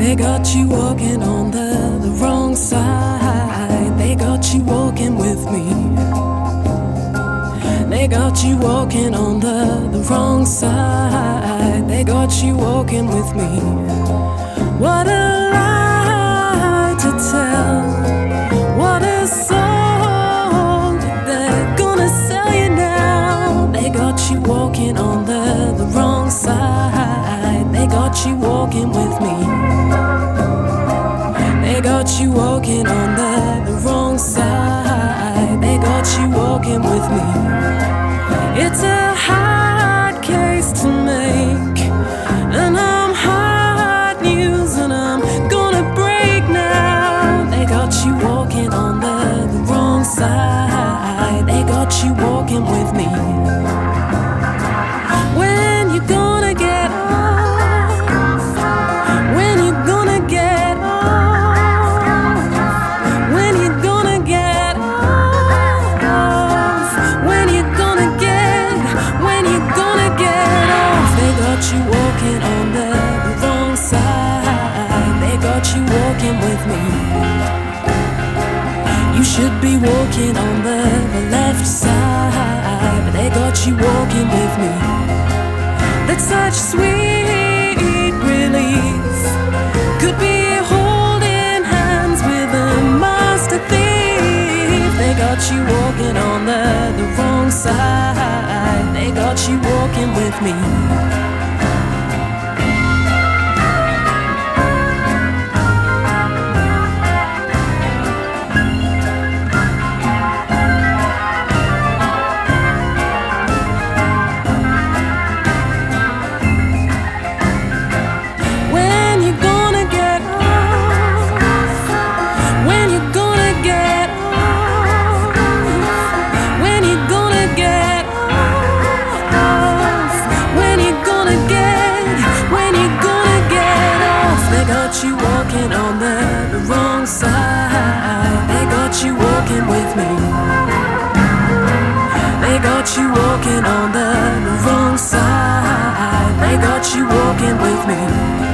They got you walking on the wrong side. They got you walking with me. They got you walking on the wrong side. They got you walking with me. What a lie to tell. What a song that they're gonna sell you now. They got you walking on the wrong side. They got you walking with me. They got you walking on the wrong side. They got you walking with me. It's a hard case to make, and I'm hard news, and I'm gonna break now. They got you walking on the wrong side. They got you walking with me. When you gonna get off? When you gonna get off? When you gonna get off? When you gonna get off? They got you walking on the wrong side. They got you walking with me. You should be walking on the left side, but they got you walking with me. That's such sweet relief. Could be holding hands with a master thief. They got you walking on the wrong side. They got you walking with me. You walking on the wrong side. They got you walking with me. They got you walking on the wrong side. They got you walking with me.